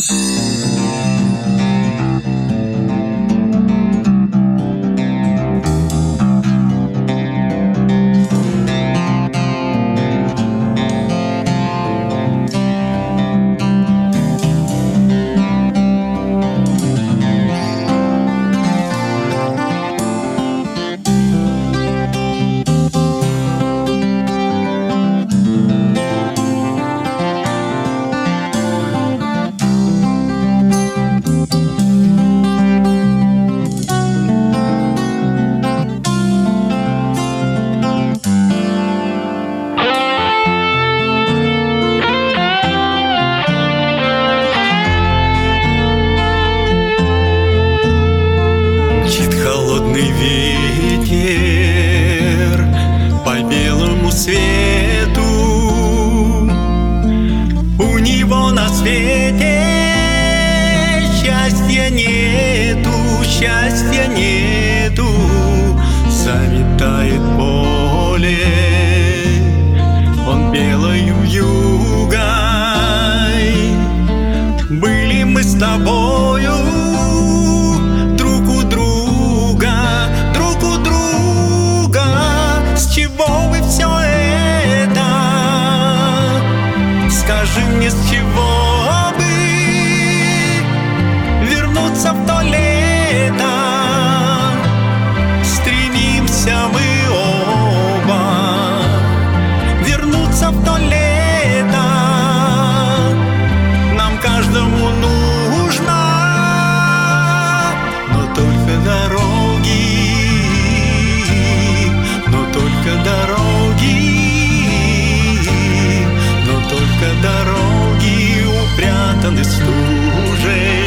Ветер по белому свету, у него на свете счастья нету, счастья нету. Заметает поле он белою вьюгой. Были мы с тобою друг у друга. С чего бы все это? Скажи мне, с чего бы вернуться в то лето? Стремимся мы оба вернуться в то лето. Нам каждому нужно, но только дороги, но только дороги упрятаны стужей.